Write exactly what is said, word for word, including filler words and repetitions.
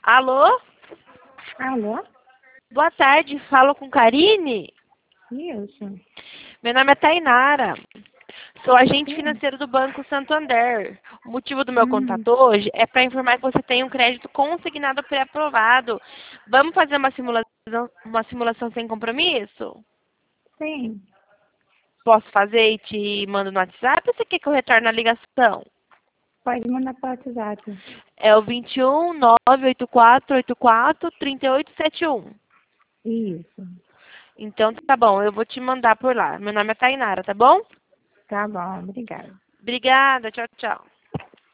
Alô? Alô? Boa tarde, falo com Karine? Isso. Meu nome é Tainara. Sou agente Sim. financeiro do Banco Santander. O motivo do meu Hum, contato hoje é para informar que você tem um crédito consignado pré-aprovado. Vamos fazer uma simulação, uma simulação sem compromisso? sim. Posso fazer e te mando no WhatsApp ou você quer que eu retorne a ligação? Pode mandar para o WhatsApp. É o vinte e um, nove oito quatro oito quatro, três oito sete um. Isso. Então tá bom, eu vou te mandar por lá. Meu nome é Tainara, tá bom? Tá bom, obrigada. Obrigada, tchau, tchau.